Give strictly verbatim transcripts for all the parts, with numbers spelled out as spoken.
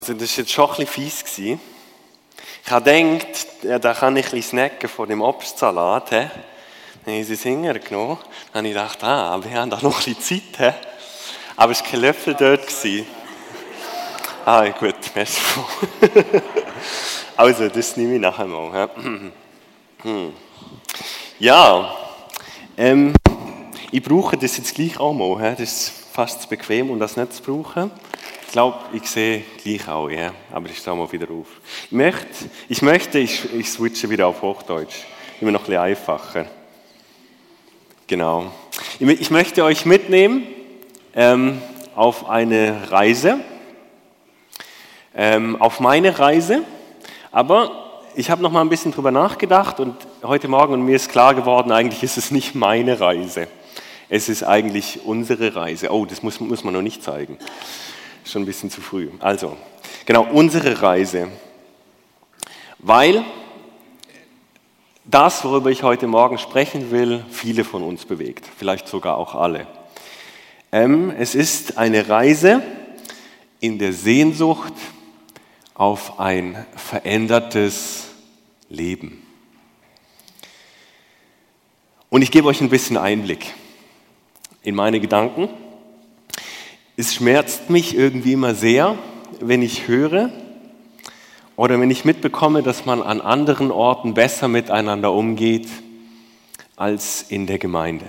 Also das war jetzt schon ein bisschen fies gewesen. Ich habe gedacht, ja, da kann ich ein bisschen snacken von dem Obstsalat. He? Dann habe ich es hingenommen. Dann habe ich gedacht, ah, wir haben da noch ein bisschen Zeit. He? Aber es war kein Löffel dort. Gewesen. Ah, gut, merci. Also, das nehme ich nachher mal. He? Ja, ähm, ich brauche das jetzt gleich auch mal. He? Das ist fast zu bequem, um das nicht zu brauchen. Ich glaube, ich sehe gleich auch, ja, aber ich stehe mal wieder auf. Ich möchte, ich, möchte, ich, ich switche wieder auf Hochdeutsch. Immer noch ein bisschen einfacher. Genau. Ich möchte euch mitnehmen ähm, auf eine Reise, ähm, auf meine Reise, aber ich habe noch mal ein bisschen drüber nachgedacht und heute Morgen und mir ist klar geworden, eigentlich ist es nicht meine Reise. Es ist eigentlich unsere Reise. Oh, das muss, muss man noch nicht zeigen. Schon ein bisschen zu früh. Also, genau, unsere Reise. Weil das, worüber ich heute Morgen sprechen will, viele von uns bewegt. Vielleicht sogar auch alle. Ähm, es ist eine Reise in der Sehnsucht auf ein verändertes Leben. Und ich gebe euch ein bisschen Einblick in meine Gedanken. Es schmerzt mich irgendwie immer sehr, wenn ich höre oder wenn ich mitbekomme, dass man an anderen Orten besser miteinander umgeht als in der Gemeinde.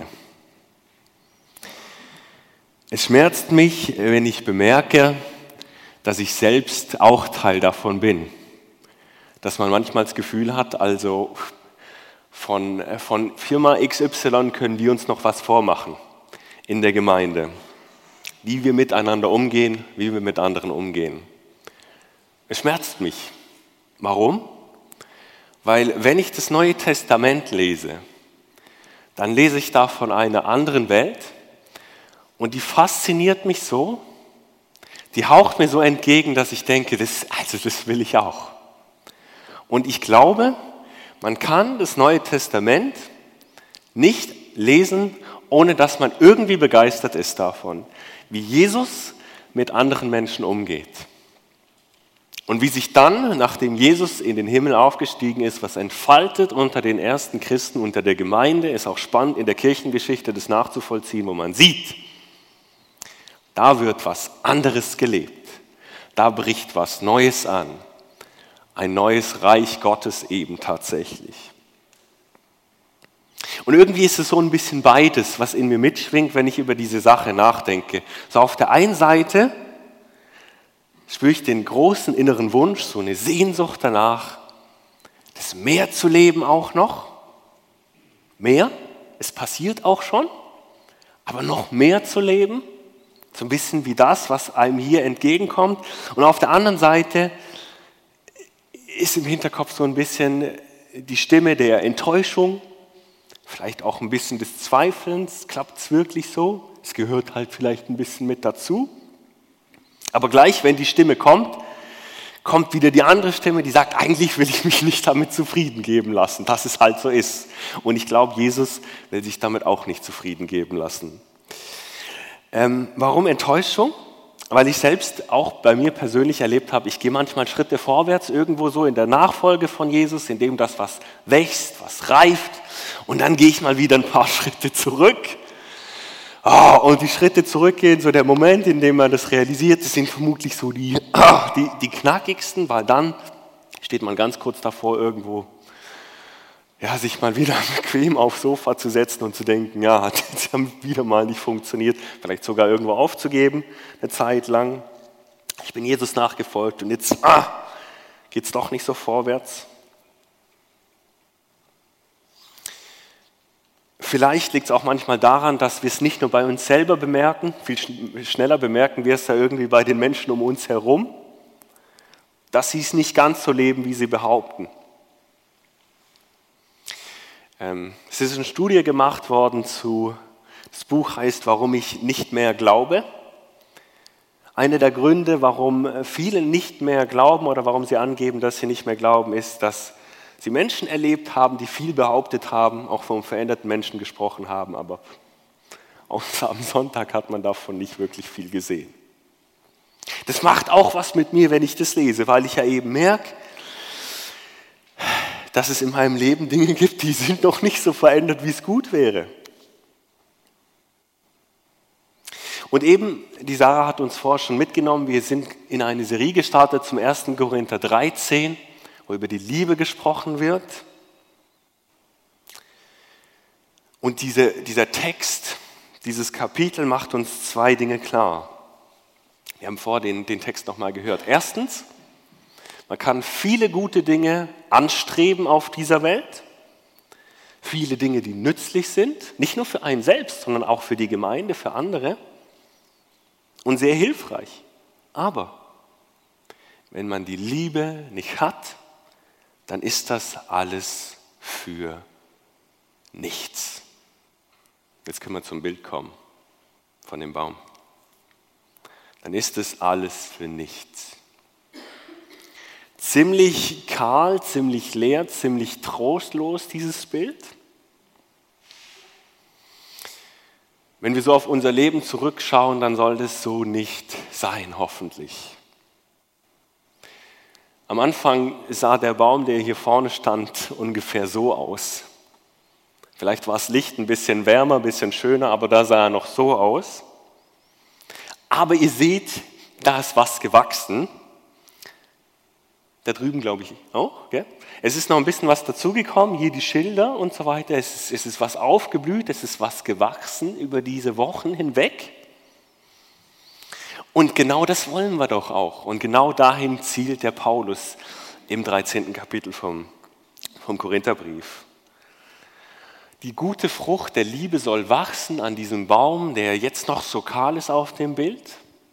Es schmerzt mich, wenn ich bemerke, dass ich selbst auch Teil davon bin. Dass man manchmal das Gefühl hat, also von, von Firma X Y können wir uns noch was vormachen in der Gemeinde. Wie wir miteinander umgehen, wie wir mit anderen umgehen. Es schmerzt mich. Warum? Weil wenn ich das Neue Testament lese, dann lese ich da von einer anderen Welt und die fasziniert mich so, die haucht mir so entgegen, dass ich denke, das, also das will ich auch. Und ich glaube, man kann das Neue Testament nicht lesen, ohne dass man irgendwie begeistert ist davon, wie Jesus mit anderen Menschen umgeht. Und wie sich dann, nachdem Jesus in den Himmel aufgestiegen ist, was entfaltet unter den ersten Christen, unter der Gemeinde, ist auch spannend in der Kirchengeschichte das nachzuvollziehen, wo man sieht, da wird was anderes gelebt. Da bricht was Neues an. Ein neues Reich Gottes eben tatsächlich. Und irgendwie ist es so ein bisschen beides, was in mir mitschwingt, wenn ich über diese Sache nachdenke. So auf der einen Seite spüre ich den großen inneren Wunsch, so eine Sehnsucht danach, das mehr zu leben auch noch. Mehr, es passiert auch schon, aber noch mehr zu leben. So ein bisschen wie das, was einem hier entgegenkommt. Und auf der anderen Seite ist im Hinterkopf so ein bisschen die Stimme der Enttäuschung, vielleicht auch ein bisschen des Zweifelns, klappt es wirklich so? Es gehört halt vielleicht ein bisschen mit dazu. Aber gleich, wenn die Stimme kommt, kommt wieder die andere Stimme, die sagt, eigentlich will ich mich nicht damit zufrieden geben lassen, dass es halt so ist. Und ich glaube, Jesus will sich damit auch nicht zufrieden geben lassen. Ähm, warum Enttäuschung? Weil ich selbst auch bei mir persönlich erlebt habe, ich gehe manchmal Schritte vorwärts irgendwo so in der Nachfolge von Jesus, indem das was wächst, was reift. Und dann gehe ich mal wieder ein paar Schritte zurück. Oh, und die Schritte zurückgehen, so der Moment, in dem man das realisiert, das sind vermutlich so die, oh, die, die knackigsten, weil dann steht man ganz kurz davor, irgendwo ja, sich mal wieder bequem aufs Sofa zu setzen und zu denken, ja, hat jetzt wieder mal nicht funktioniert, vielleicht sogar irgendwo aufzugeben, eine Zeit lang. Ich bin Jesus nachgefolgt und jetzt ah, geht es doch nicht so vorwärts. Vielleicht liegt es auch manchmal daran, dass wir es nicht nur bei uns selber bemerken, viel schneller bemerken wir es ja irgendwie bei den Menschen um uns herum, dass sie es nicht ganz so leben, wie sie behaupten. Ähm, es ist eine Studie gemacht worden zu, das Buch heißt, warum ich nicht mehr glaube. Einer der Gründe, warum viele nicht mehr glauben oder warum sie angeben, dass sie nicht mehr glauben, ist, dass sie Menschen erlebt haben, die viel behauptet haben, auch vom veränderten Menschen gesprochen haben, aber außer am Sonntag hat man davon nicht wirklich viel gesehen. Das macht auch was mit mir, wenn ich das lese, weil ich ja eben merke, dass es in meinem Leben Dinge gibt, die sind noch nicht so verändert, wie es gut wäre. Und eben, die Sarah hat uns vorher schon mitgenommen, wir sind in eine Serie gestartet zum ersten Korinther dreizehn, wo über die Liebe gesprochen wird. Und diese, dieser Text, dieses Kapitel macht uns zwei Dinge klar. Wir haben vorher den, den Text nochmal gehört. Erstens, man kann viele gute Dinge anstreben auf dieser Welt. Viele Dinge, die nützlich sind, nicht nur für einen selbst, sondern auch für die Gemeinde, für andere. Und sehr hilfreich. Aber wenn man die Liebe nicht hat, dann ist das alles für nichts. Jetzt können wir zum Bild kommen von dem Baum. Dann ist das alles für nichts. Ziemlich kahl, ziemlich leer, ziemlich trostlos, dieses Bild. Wenn wir so auf unser Leben zurückschauen, dann soll das so nicht sein, hoffentlich. Am Anfang sah der Baum, der hier vorne stand, ungefähr so aus. Vielleicht war das Licht ein bisschen wärmer, ein bisschen schöner, aber da sah er noch so aus. Aber ihr seht, da ist was gewachsen. Da drüben glaube ich auch. Gell? Es ist noch ein bisschen was dazugekommen, hier die Schilder und so weiter. Es ist, es ist was aufgeblüht, es ist was gewachsen über diese Wochen hinweg. Und genau das wollen wir doch auch. Und genau dahin zielt der Paulus im dreizehnten Kapitel vom, vom Korintherbrief. Die gute Frucht der Liebe soll wachsen an diesem Baum, der jetzt noch so kahl ist auf dem Bild.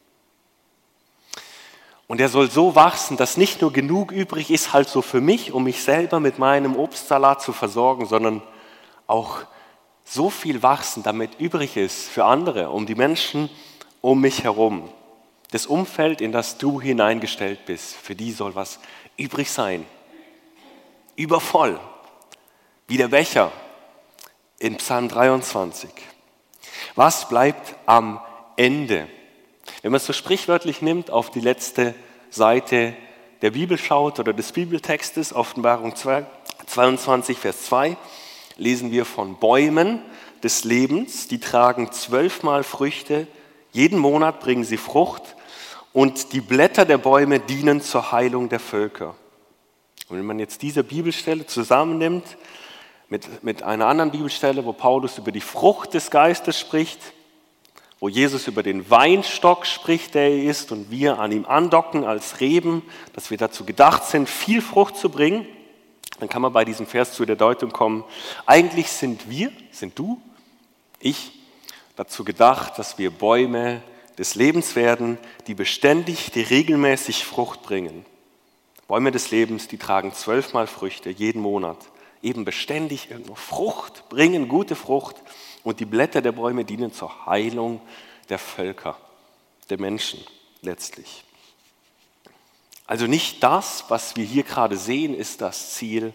Und er soll so wachsen, dass nicht nur genug übrig ist, halt so für mich, um mich selber mit meinem Obstsalat zu versorgen, sondern auch so viel wachsen, damit übrig ist für andere, um die Menschen um mich herum. Das Umfeld, in das du hineingestellt bist, für die soll was übrig sein. Übervoll, wie der Becher in Psalm dreiundzwanzig. Was bleibt am Ende? Wenn man es so sprichwörtlich nimmt, auf die letzte Seite der Bibel schaut oder des Bibeltextes, Offenbarung zweiundzwanzig, Vers zwei, lesen wir von Bäumen des Lebens, die tragen zwölfmal Früchte, jeden Monat bringen sie Frucht und die Blätter der Bäume dienen zur Heilung der Völker. Und wenn man jetzt diese Bibelstelle zusammennimmt mit, mit einer anderen Bibelstelle, wo Paulus über die Frucht des Geistes spricht, wo Jesus über den Weinstock spricht, der er ist, und wir an ihm andocken als Reben, dass wir dazu gedacht sind, viel Frucht zu bringen, dann kann man bei diesem Vers zu der Deutung kommen, eigentlich sind wir, sind du, ich, dazu gedacht, dass wir Bäume des Lebens werden, die beständig, die regelmäßig Frucht bringen. Bäume des Lebens, die tragen zwölfmal Früchte jeden Monat, eben beständig irgendwo Frucht bringen, gute Frucht. Und die Blätter der Bäume dienen zur Heilung der Völker, der Menschen letztlich. Also nicht das, was wir hier gerade sehen, ist das Ziel,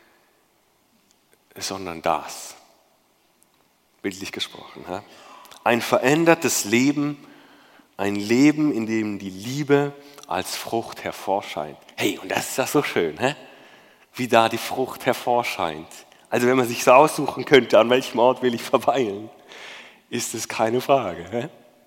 sondern das. Bildlich gesprochen. Ein verändertes Leben, ein Leben, in dem die Liebe als Frucht hervorscheint. Hey, und das ist ja so schön, wie da die Frucht hervorscheint. Also wenn man sich so aussuchen könnte, an welchem Ort will ich verweilen, ist es keine Frage.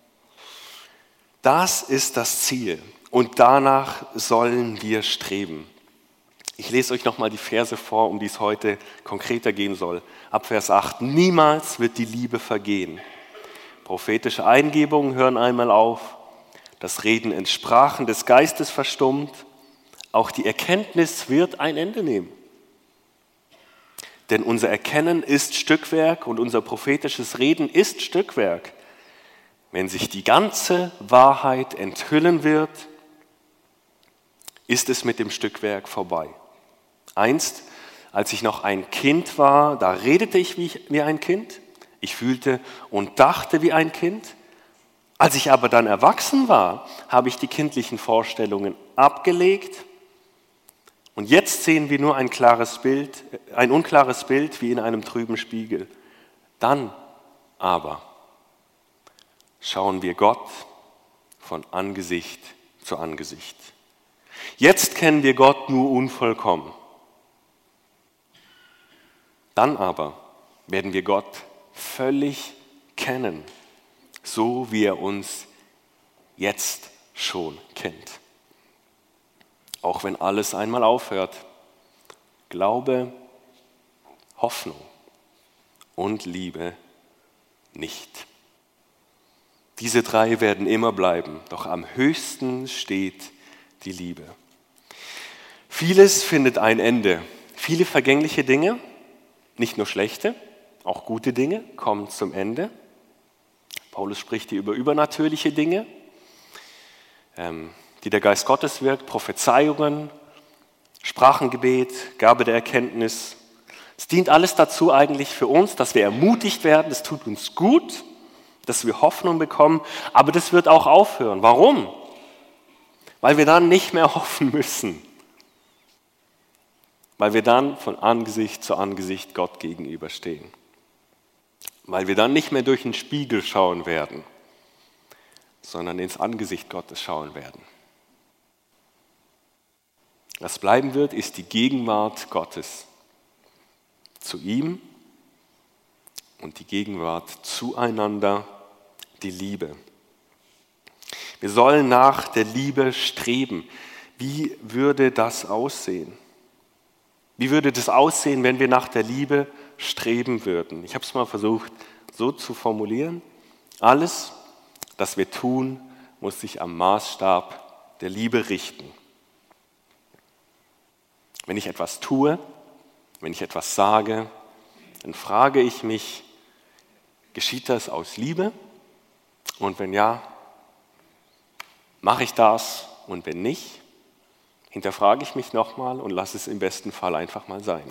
Das ist das Ziel und danach sollen wir streben. Ich lese euch nochmal die Verse vor, um die es heute konkreter gehen soll. Ab Vers acht. Niemals wird die Liebe vergehen. Prophetische Eingebungen hören einmal auf. Das Reden in Sprachen des Geistes verstummt. Auch die Erkenntnis wird ein Ende nehmen. Denn unser Erkennen ist Stückwerk und unser prophetisches Reden ist Stückwerk. Wenn sich die ganze Wahrheit enthüllen wird, ist es mit dem Stückwerk vorbei. Einst, als ich noch ein Kind war, da redete ich wie, wie ein Kind, ich fühlte und dachte wie ein Kind. Als ich aber dann erwachsen war, habe ich die kindlichen Vorstellungen abgelegt. Und jetzt sehen wir nur ein klares Bild, ein unklares Bild wie in einem trüben Spiegel. Dann aber schauen wir Gott von Angesicht zu Angesicht. Jetzt kennen wir Gott nur unvollkommen. Dann aber werden wir Gott völlig kennen, so wie er uns jetzt schon kennt. Auch wenn alles einmal aufhört. Glaube, Hoffnung und Liebe nicht. Diese drei werden immer bleiben, doch am höchsten steht die Liebe. Vieles findet ein Ende. Viele vergängliche Dinge, nicht nur schlechte, auch gute Dinge, kommen zum Ende. Paulus spricht hier über übernatürliche Dinge, die der Geist Gottes wirkt, Prophezeiungen, Sprachengebet, Gabe der Erkenntnis. Es dient alles dazu eigentlich für uns, dass wir ermutigt werden, es tut uns gut, dass wir Hoffnung bekommen, aber das wird auch aufhören. Warum? Weil wir dann nicht mehr hoffen müssen. Weil wir dann von Angesicht zu Angesicht Gott gegenüberstehen. Weil wir dann nicht mehr durch den Spiegel schauen werden, sondern ins Angesicht Gottes schauen werden. Was bleiben wird, ist die Gegenwart Gottes zu ihm und die Gegenwart zueinander, die Liebe. Wir sollen nach der Liebe streben. Wie würde das aussehen? Wie würde das aussehen, wenn wir nach der Liebe streben würden? Ich habe es mal versucht, so zu formulieren. Alles, was wir tun, muss sich am Maßstab der Liebe richten. Wenn ich etwas tue, wenn ich etwas sage, dann frage ich mich, geschieht das aus Liebe? Und wenn ja, mache ich das? Und wenn nicht, hinterfrage ich mich nochmal und lasse es im besten Fall einfach mal sein.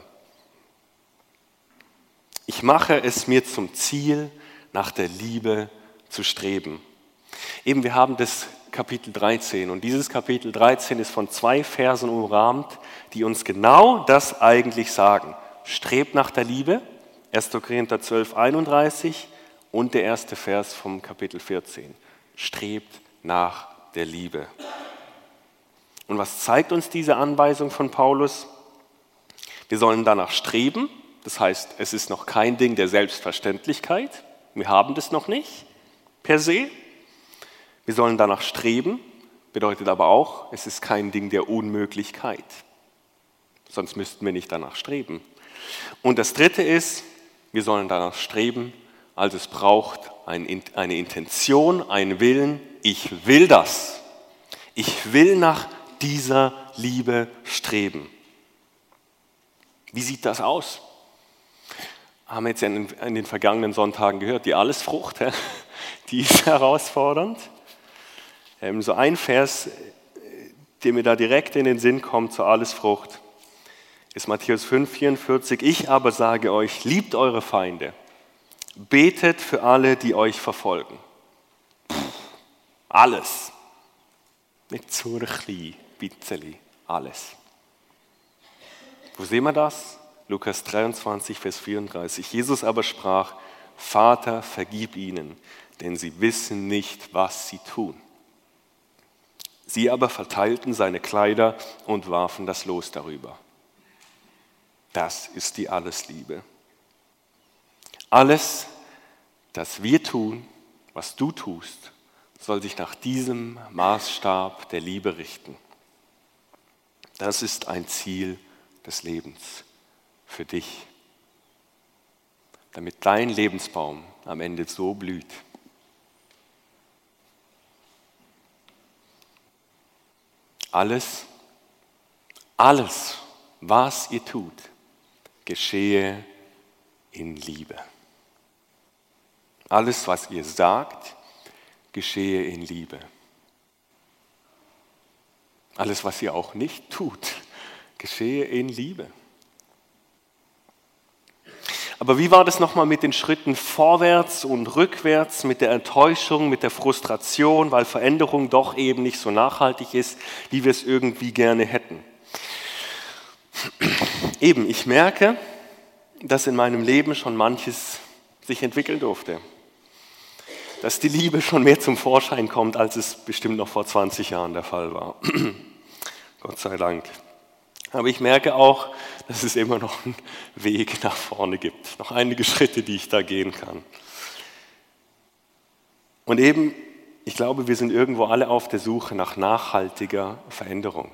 Ich mache es mir zum Ziel, nach der Liebe zu streben. Eben, wir haben das Kapitel dreizehn und dieses Kapitel dreizehn ist von zwei Versen umrahmt, die uns genau das eigentlich sagen. Strebt nach der Liebe, erster Korinther zwölf, einunddreißig und der erste Vers vom Kapitel vierzehn. Strebt nach der Liebe. Und was zeigt uns diese Anweisung von Paulus? Wir sollen danach streben, das heißt, es ist noch kein Ding der Selbstverständlichkeit, wir haben das noch nicht per se. Wir sollen danach streben, bedeutet aber auch, es ist kein Ding der Unmöglichkeit, sonst müssten wir nicht danach streben. Und das Dritte ist, wir sollen danach streben, also es braucht eine Intention, einen Willen, ich will das, ich will nach dieser Liebe streben. Wie sieht das aus? Haben wir jetzt in den, in den vergangenen Sonntagen gehört, die Allesfrucht, die ist herausfordernd. Ähm, so ein Vers, der mir da direkt in den Sinn kommt zur Allesfrucht, ist Matthäus fünf, vierundvierzig. Ich aber sage euch, liebt eure Feinde, betet für alle, die euch verfolgen. Puh, alles. Nicht so ein klein bisschen, alles. Wo sehen wir das? Lukas dreiundzwanzig, Vers vierunddreißig. Jesus aber sprach, Vater, vergib ihnen, denn sie wissen nicht, was sie tun. Sie aber verteilten seine Kleider und warfen das Los darüber. Das ist die Allesliebe. Alles, das wir tun, was du tust, soll sich nach diesem Maßstab der Liebe richten. Das ist ein Ziel des Lebens für dich, damit dein Lebensbaum am Ende so blüht. Alles, alles, was ihr tut, geschehe in Liebe. Alles, was ihr sagt, geschehe in Liebe. Alles, was ihr auch nicht tut, geschehe in Liebe. Aber wie war das nochmal mit den Schritten vorwärts und rückwärts, mit der Enttäuschung, mit der Frustration, weil Veränderung doch eben nicht so nachhaltig ist, wie wir es irgendwie gerne hätten? Eben, ich merke, dass in meinem Leben schon manches sich entwickeln durfte. dass die Liebe schon mehr zum Vorschein kommt, als es bestimmt noch vor zwanzig Jahren der Fall war. Gott sei Dank. Aber ich merke auch, dass es immer noch einen Weg nach vorne gibt. Noch einige Schritte, die ich da gehen kann. Und eben, ich glaube, wir sind irgendwo alle auf der Suche nach nachhaltiger Veränderung.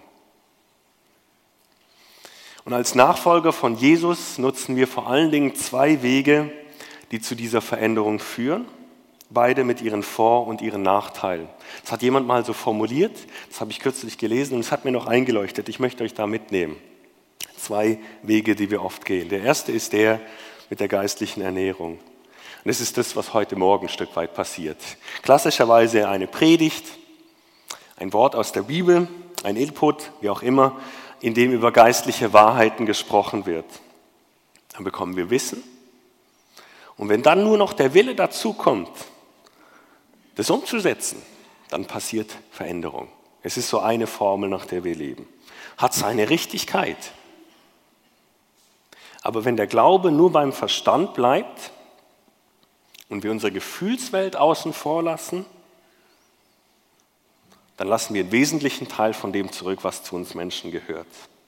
Und als Nachfolger von Jesus nutzen wir vor allen Dingen zwei Wege, die zu dieser Veränderung führen. Beide mit ihren Vor- und ihren Nachteilen. Das hat jemand mal so formuliert, das habe ich kürzlich gelesen und es hat mir noch eingeleuchtet. Ich möchte euch da mitnehmen. Zwei Wege, die wir oft gehen. Der erste ist der mit der geistlichen Ernährung. Und das ist das, was heute Morgen ein Stück weit passiert. Klassischerweise eine Predigt, ein Wort aus der Bibel, ein Input, wie auch immer, in dem über geistliche Wahrheiten gesprochen wird. Dann bekommen wir Wissen. Und wenn dann nur noch der Wille dazu kommt, das umzusetzen, dann passiert Veränderung. Es ist so eine Formel, nach der wir leben. Hat seine Richtigkeit. Aber wenn der Glaube nur beim Verstand bleibt und wir unsere Gefühlswelt außen vor lassen, dann lassen wir einen wesentlichen Teil von dem zurück, was zu uns Menschen gehört.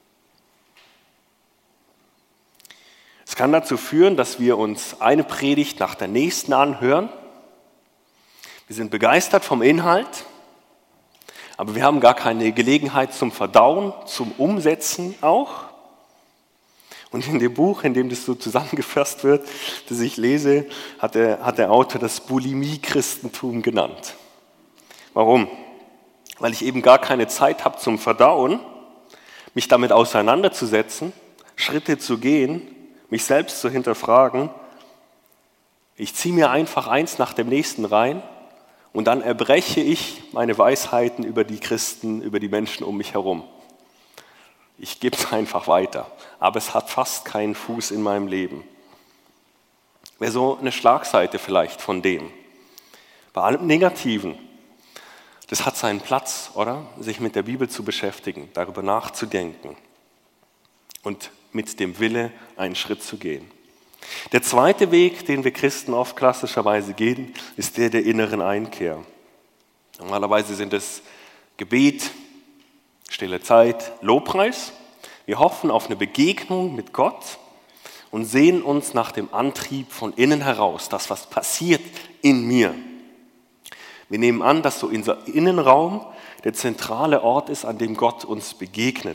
Es kann dazu führen, dass wir uns eine Predigt nach der nächsten anhören. Wir sind begeistert vom Inhalt, aber wir haben gar keine Gelegenheit zum Verdauen, zum Umsetzen auch. Und in dem Buch, in dem das so zusammengefasst wird, das ich lese, hat der, hat der Autor das Bulimie-Christentum genannt. Warum? Weil ich eben gar keine Zeit habe zum Verdauen, mich damit auseinanderzusetzen, Schritte zu gehen, mich selbst zu hinterfragen. Ich ziehe mir einfach eins nach dem nächsten rein und dann erbreche ich meine Weisheiten über die Christen, über die Menschen um mich herum. Ich gebe es einfach weiter, aber es hat fast keinen Fuß in meinem Leben. Wäre so eine Schlagseite vielleicht von dem. Bei allem Negativen, das hat seinen Platz, oder? Sich mit der Bibel zu beschäftigen, darüber nachzudenken und mit dem Wille einen Schritt zu gehen. Der zweite Weg, den wir Christen oft klassischerweise gehen, ist der der inneren Einkehr. Normalerweise sind es Gebet, stille Zeit, Lobpreis. Wir hoffen auf eine Begegnung mit Gott und sehen uns nach dem Antrieb von innen heraus, das, was passiert in mir. Wir nehmen an, dass so unser Innenraum der zentrale Ort ist, an dem Gott uns begegnet.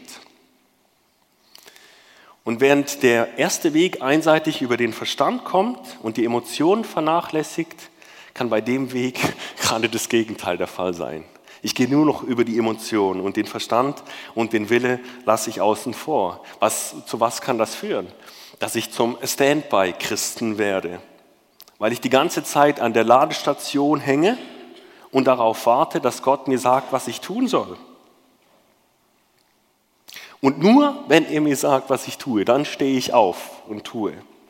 Und während der erste Weg einseitig über den Verstand kommt und die Emotionen vernachlässigt, kann bei dem Weg gerade das Gegenteil der Fall sein. Ich gehe nur noch über die Emotionen und den Verstand und den Wille lasse ich außen vor. Was, zu was kann das führen? Dass ich zum Standby-Christen werde, weil ich die ganze Zeit an der Ladestation hänge und darauf warte, dass Gott mir sagt, was ich tun soll. Und nur, wenn er mir sagt, was ich tue, dann stehe ich auf und tue.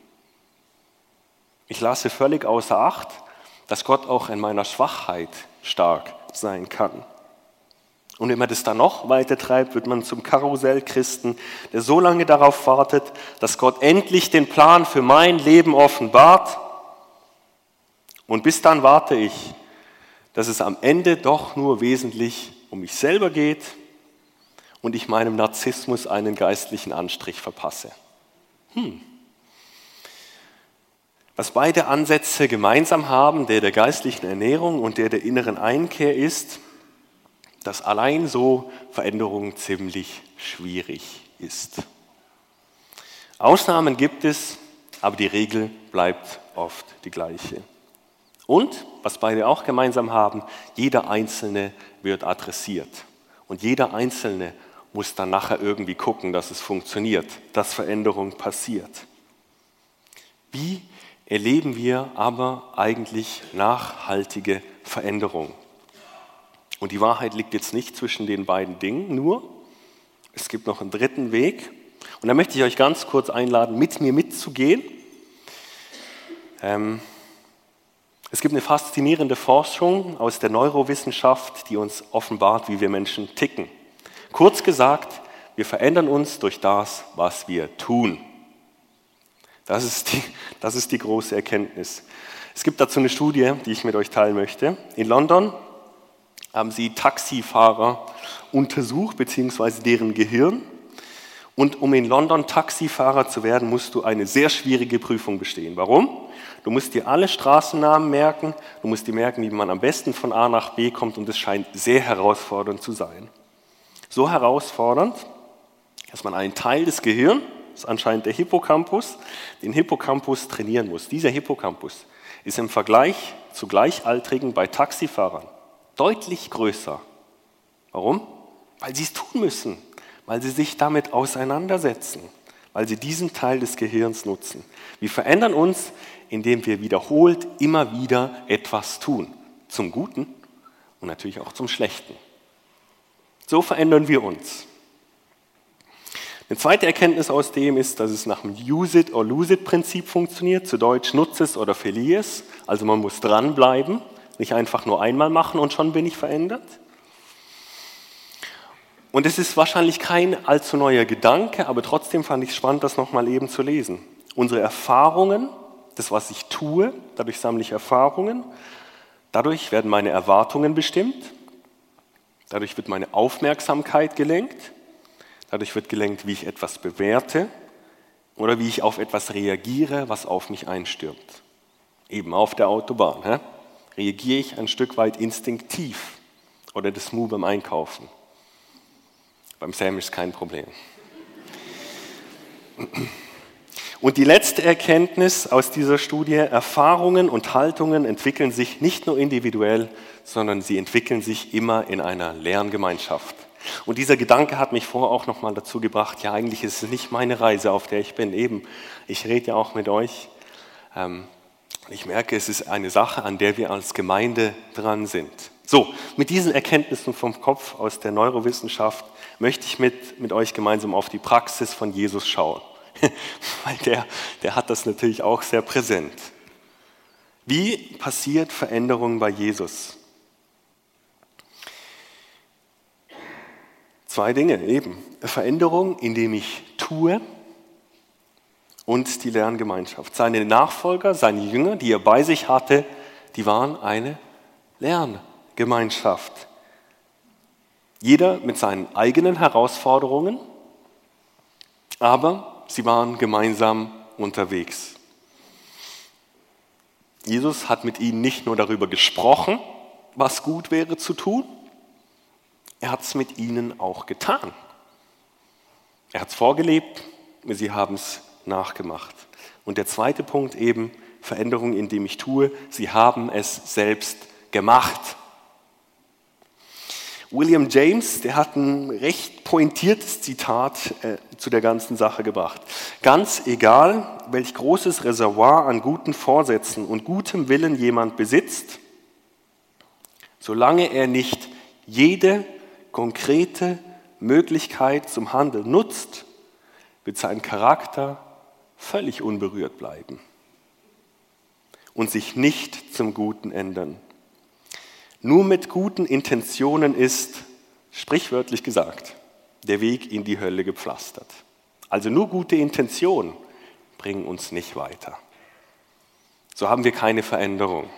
Ich lasse völlig außer Acht, dass Gott auch in meiner Schwachheit stark sein kann. Und wenn man das dann noch weiter treibt, wird man zum Karussellchristen, der so lange darauf wartet, dass Gott endlich den Plan für mein Leben offenbart. Und bis dann warte ich, dass es am Ende doch nur wesentlich um mich selber geht und ich meinem Narzissmus einen geistlichen Anstrich verpasse. Hm. Was beide Ansätze gemeinsam haben, der der geistlichen Ernährung und der der inneren Einkehr, ist, dass allein so Veränderung ziemlich schwierig ist. Ausnahmen gibt es, aber die Regel bleibt oft die gleiche. Und, was beide auch gemeinsam haben, jeder Einzelne wird adressiert. Und jeder Einzelne muss dann nachher irgendwie gucken, dass es funktioniert, dass Veränderung passiert. Wie erleben wir aber eigentlich nachhaltige Veränderung? Und die Wahrheit liegt jetzt nicht zwischen den beiden Dingen nur. Es gibt noch einen dritten Weg. Und da möchte ich euch ganz kurz einladen, mit mir mitzugehen. Ähm, es gibt eine faszinierende Forschung aus der Neurowissenschaft, die uns offenbart, wie wir Menschen ticken. Kurz gesagt, wir verändern uns durch das, was wir tun. Das ist die, das ist die große Erkenntnis. Es gibt dazu eine Studie, die ich mit euch teilen möchte. In London haben sie Taxifahrer untersucht, beziehungsweise deren Gehirn. Und um in London Taxifahrer zu werden, musst du eine sehr schwierige Prüfung bestehen. Warum? Du musst dir alle Straßennamen merken, du musst dir merken, wie man am besten von A nach B kommt, und es scheint sehr herausfordernd zu sein. So herausfordernd, dass man einen Teil des Gehirns, das ist anscheinend der Hippocampus, den Hippocampus trainieren muss. Dieser Hippocampus ist im Vergleich zu Gleichaltrigen bei Taxifahrern deutlich größer. Warum? Weil sie es tun müssen, weil sie sich damit auseinandersetzen, weil sie diesen Teil des Gehirns nutzen. Wir verändern uns, indem wir wiederholt immer wieder etwas tun, zum Guten und natürlich auch zum Schlechten. So verändern wir uns. Eine zweite Erkenntnis aus dem ist, dass es nach dem Use-it-or-lose-it-Prinzip funktioniert, zu Deutsch nutze es oder verliere es. Also man muss dranbleiben, nicht einfach nur einmal machen und schon bin ich verändert. Und es ist wahrscheinlich kein allzu neuer Gedanke, aber trotzdem fand ich es spannend, das nochmal eben zu lesen. Unsere Erfahrungen, das, was ich tue, dadurch sammle ich Erfahrungen, dadurch werden meine Erwartungen bestimmt, dadurch wird meine Aufmerksamkeit gelenkt, dadurch wird gelenkt, wie ich etwas bewerte oder wie ich auf etwas reagiere, was auf mich einstürmt. Eben auf der Autobahn. Hä? Reagiere ich ein Stück weit instinktiv oder das Mu beim Einkaufen. Beim Sam ist kein Problem. Und die letzte Erkenntnis aus dieser Studie: Erfahrungen und Haltungen entwickeln sich nicht nur individuell, sondern sie entwickeln sich immer in einer Lerngemeinschaft. Und dieser Gedanke hat mich vorher auch nochmal dazu gebracht, ja, eigentlich ist es nicht meine Reise, auf der ich bin. Eben, ich rede ja auch mit euch. Ähm, ich merke, es ist eine Sache, an der wir als Gemeinde dran sind. So, mit diesen Erkenntnissen vom Kopf aus der Neurowissenschaft möchte ich mit, mit euch gemeinsam auf die Praxis von Jesus schauen. Weil der, der hat das natürlich auch sehr präsent. Wie passiert Veränderung bei Jesus? Zwei Dinge eben. Veränderung, indem ich tue, und die Lerngemeinschaft. Seine Nachfolger, seine Jünger, die er bei sich hatte, die waren eine Lerngemeinschaft. Jeder mit seinen eigenen Herausforderungen, aber sie waren gemeinsam unterwegs. Jesus hat mit ihnen nicht nur darüber gesprochen, was gut wäre zu tun, er hat es mit ihnen auch getan. Er hat es vorgelebt, sie haben es nachgemacht. Und der zweite Punkt eben, Veränderung, indem ich tue, sie haben es selbst gemacht. William James, der hat ein recht pointiertes Zitat äh, zu der ganzen Sache gebracht. Ganz egal, welch großes Reservoir an guten Vorsätzen und gutem Willen jemand besitzt, solange er nicht jede konkrete Möglichkeit zum Handeln nutzt, wird sein Charakter völlig unberührt bleiben und sich nicht zum Guten ändern. Nur mit guten Intentionen ist, sprichwörtlich gesagt, der Weg in die Hölle gepflastert. Also nur gute Intentionen bringen uns nicht weiter. So haben wir keine Veränderung.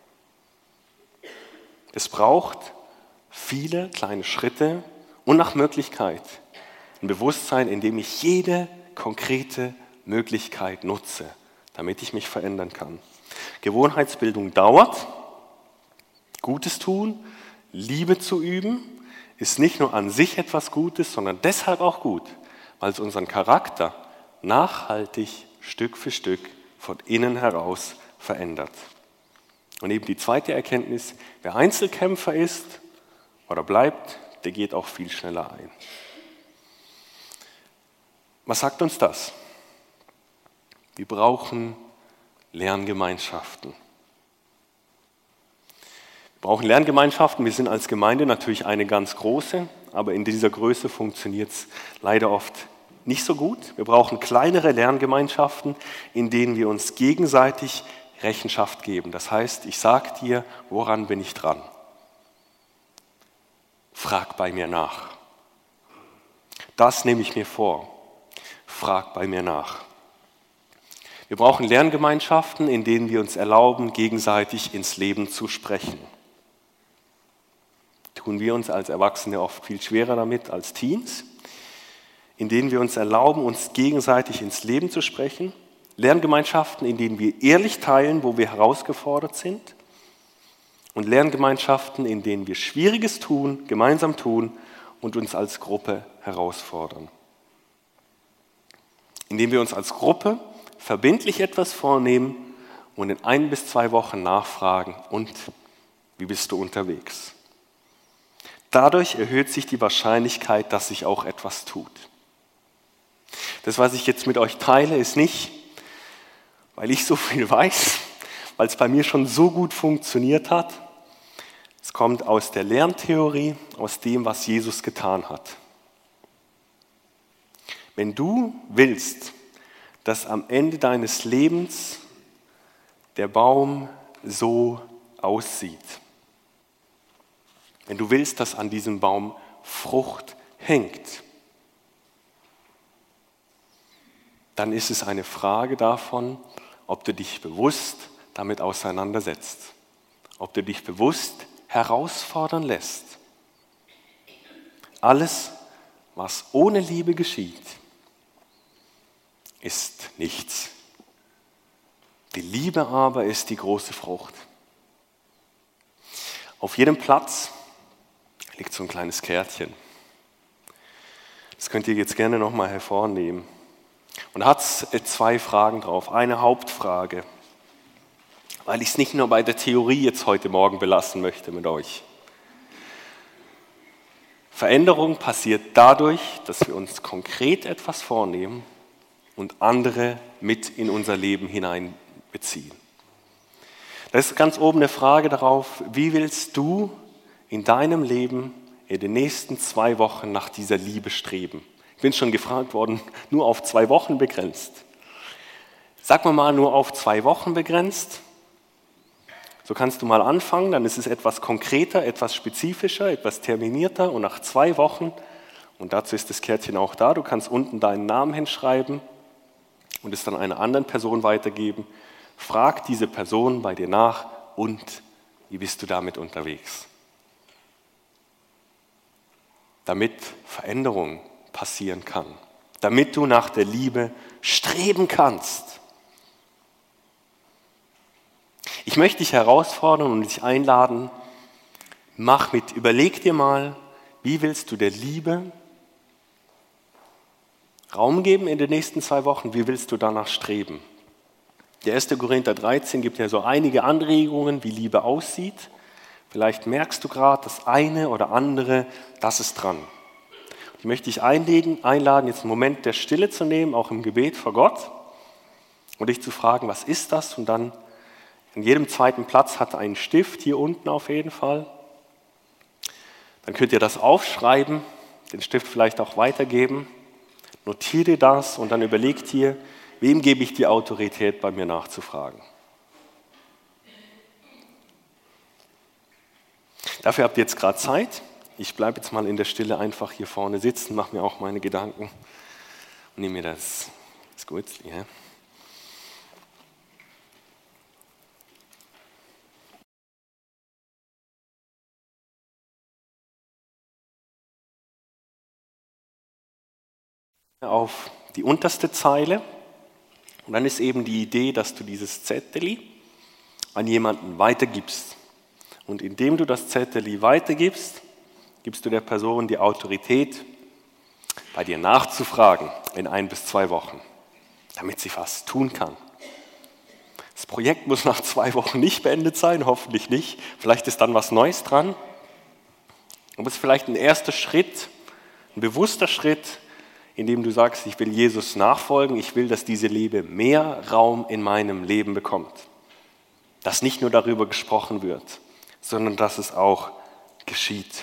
Es braucht viele kleine Schritte und nach Möglichkeit ein Bewusstsein, in dem ich jede konkrete Möglichkeit nutze, damit ich mich verändern kann. Gewohnheitsbildung dauert. Gutes tun, Liebe zu üben, ist nicht nur an sich etwas Gutes, sondern deshalb auch gut, weil es unseren Charakter nachhaltig Stück für Stück von innen heraus verändert. Und eben die zweite Erkenntnis: Wer Einzelkämpfer ist oder bleibt, der geht auch viel schneller ein. Was sagt uns das? Wir brauchen Lerngemeinschaften. Wir brauchen Lerngemeinschaften. Wir sind als Gemeinde natürlich eine ganz große, aber in dieser Größe funktioniert es leider oft nicht so gut. Wir brauchen kleinere Lerngemeinschaften, in denen wir uns gegenseitig Rechenschaft geben. Das heißt, ich sage dir, woran bin ich dran? Frag bei mir nach. Das nehme ich mir vor. Frag bei mir nach. Wir brauchen Lerngemeinschaften, in denen wir uns erlauben, gegenseitig ins Leben zu sprechen. Tun wir uns als Erwachsene oft viel schwerer damit als Teens, in denen wir uns erlauben, uns gegenseitig ins Leben zu sprechen. Lerngemeinschaften, in denen wir ehrlich teilen, wo wir herausgefordert sind. Und Lerngemeinschaften, in denen wir Schwieriges tun, gemeinsam tun und uns als Gruppe herausfordern. Indem wir uns als Gruppe verbindlich etwas vornehmen und in ein bis zwei Wochen nachfragen, und wie bist du unterwegs? Dadurch erhöht sich die Wahrscheinlichkeit, dass sich auch etwas tut. Das, was ich jetzt mit euch teile, ist nicht, weil ich so viel weiß, weil es bei mir schon so gut funktioniert hat. Es kommt aus der Lerntheorie, aus dem, was Jesus getan hat. Wenn du willst, dass am Ende deines Lebens der Baum so aussieht, wenn du willst, dass an diesem Baum Frucht hängt, dann ist es eine Frage davon, ob du dich bewusst damit auseinandersetzt, ob du dich bewusst herausfordern lässt. Alles, was ohne Liebe geschieht, ist nichts. Die Liebe aber ist die große Frucht. Auf jedem Platz liegt so ein kleines Kärtchen. Das könnt ihr jetzt gerne nochmal hervornehmen. Und da hat es zwei Fragen drauf. Eine Hauptfrage, weil ich es nicht nur bei der Theorie jetzt heute Morgen belassen möchte mit euch. Veränderung passiert dadurch, dass wir uns konkret etwas vornehmen und andere mit in unser Leben hineinbeziehen. Da ist ganz oben eine Frage darauf, wie willst du in deinem Leben in den nächsten zwei Wochen nach dieser Liebe streben? Ich bin schon gefragt worden, nur auf zwei Wochen begrenzt. Sag mal mal, nur auf zwei Wochen begrenzt. So kannst du mal anfangen, dann ist es etwas konkreter, etwas spezifischer, etwas terminierter und nach zwei Wochen, und dazu ist das Kärtchen auch da, du kannst unten deinen Namen hinschreiben und es dann einer anderen Person weitergeben. Frag diese Person bei dir nach, und wie bist du damit unterwegs? Damit Veränderung passieren kann, damit du nach der Liebe streben kannst. Ich möchte dich herausfordern und dich einladen, mach mit, überleg dir mal, wie willst du der Liebe Raum geben in den nächsten zwei Wochen, wie willst du danach streben? Der erste Korinther dreizehn gibt ja so einige Anregungen, wie Liebe aussieht. Vielleicht merkst du gerade, das eine oder andere, das ist dran. Ich möchte dich einladen, einladen, jetzt einen Moment der Stille zu nehmen, auch im Gebet vor Gott, und dich zu fragen, was ist das? Und dann an jedem zweiten Platz hat einen Stift, hier unten auf jeden Fall. Dann könnt ihr das aufschreiben, den Stift vielleicht auch weitergeben. Notiere dir das und dann überlegt ihr, wem gebe ich die Autorität, bei mir nachzufragen. Dafür habt ihr jetzt gerade Zeit. Ich bleibe jetzt mal in der Stille einfach hier vorne sitzen, mache mir auch meine Gedanken und nehme mir das, das Gutzli. Ja. Auf die unterste Zeile, und dann ist eben die Idee, dass du dieses Zetteli an jemanden weitergibst. Und indem du das Zetteli weitergibst, gibst du der Person die Autorität, bei dir nachzufragen in ein bis zwei Wochen, damit sie was tun kann. Das Projekt muss nach zwei Wochen nicht beendet sein, hoffentlich nicht. Vielleicht ist dann was Neues dran. Aber es ist vielleicht ein erster Schritt, ein bewusster Schritt, in dem du sagst, ich will Jesus nachfolgen, ich will, dass diese Liebe mehr Raum in meinem Leben bekommt. Dass nicht nur darüber gesprochen wird, sondern dass es auch geschieht.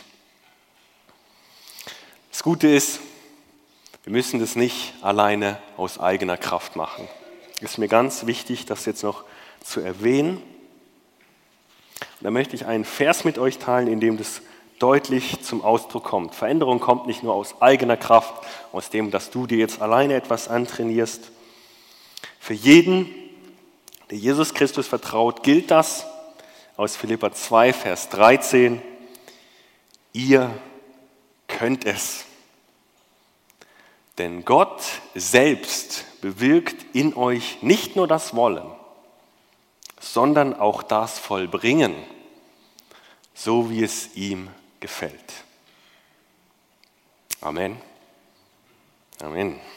Das Gute ist, wir müssen das nicht alleine aus eigener Kraft machen. Es ist mir ganz wichtig, das jetzt noch zu erwähnen. Und da möchte ich einen Vers mit euch teilen, in dem das deutlich zum Ausdruck kommt. Veränderung kommt nicht nur aus eigener Kraft, aus dem, dass du dir jetzt alleine etwas antrainierst. Für jeden, der Jesus Christus vertraut, gilt das aus Philipper zwei, Vers dreizehn. Ihr könnt es. Denn Gott selbst bewirkt in euch nicht nur das Wollen, sondern auch das Vollbringen, so wie es ihm gefällt. Amen. Amen.